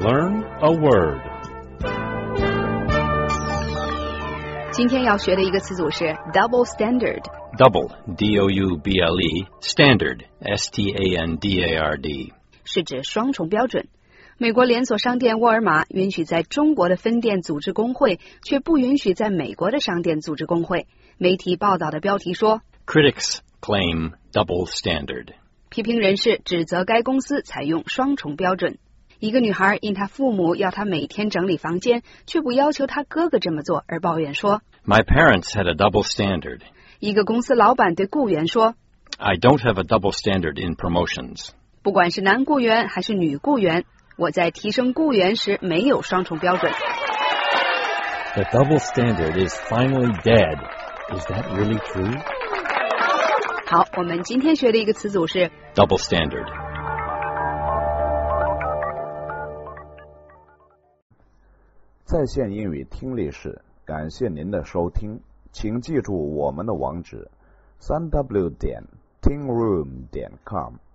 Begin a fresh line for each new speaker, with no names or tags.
Learn a word.
今天要学的一个词组是 double standard.
Double, D-O-U-B-L-E, standard, S-T-A-N-D-A-R-D.
是指双重标准。美国连锁商店沃尔玛允许在中国的分店组织工会，却不允许在美国的商店组织工会。媒体报道的标题说
Critics claim double standard.
批评人士指责该公司采用双重标准。一个女孩因她父母要她每天整理房间，却不要求她哥哥这么做而抱怨说
My parents had a double standard.
一个公司老板对雇员说
I don't have a double standard in promotions.
不管是男雇员还是女雇员，我在提升雇员时没有双重标准。
The double standard is finally dead. Is that really true?
好，我们今天学的一个词组是
Double standard.
在线英语听力室，感谢您的收听，请记住我们的网址：3w.tingroom.com